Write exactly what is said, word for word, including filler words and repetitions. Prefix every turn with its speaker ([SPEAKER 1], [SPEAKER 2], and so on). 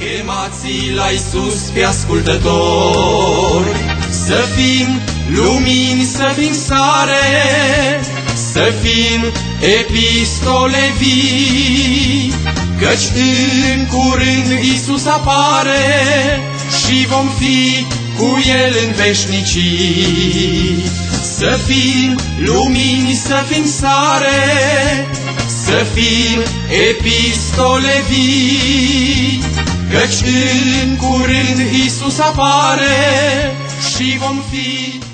[SPEAKER 1] Chemați la Iisus pe ascultător, să fim lumini, să fim sare, să fim epistole vii, căci în curând Iisus apare și vom fi cu El în veșnicii. Să fim lumini, să fim sare, să fim epistole vii, căci în curând Iisus apare și vom fi